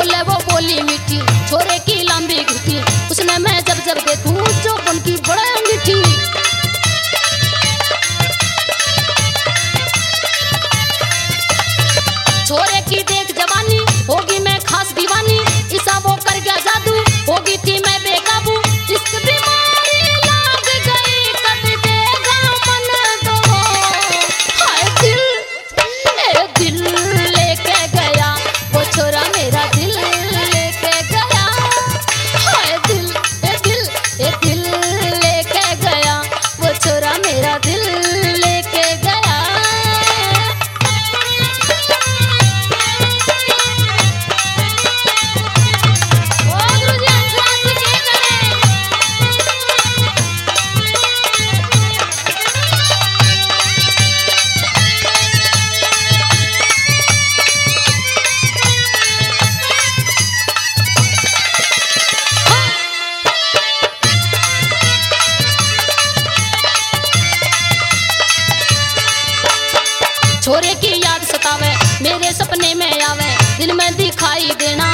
बोले वो बोली मीठी, छोरे की लंबी घुटी, उसने मैं जब जब देखूं चौपन की बड़ा अंगीठी। छोरे की देख जवानी, होगी मैं खास दीवानी, ईसा वो कर गया जादू, होगी थी मैं बेकाबू, इश्क बीमारी लाग गई कद देगा मन दो। हाय दिल, ए दिल लेके गया वो छोरा मेरा दिल लेके गया। हाय दिल, ए दिल, ए दिल लेके गया वो छोरा मेरा दिल लेके गया। छोरे की याद सतावे, मेरे सपने में आवे, दिल में दिखाई देना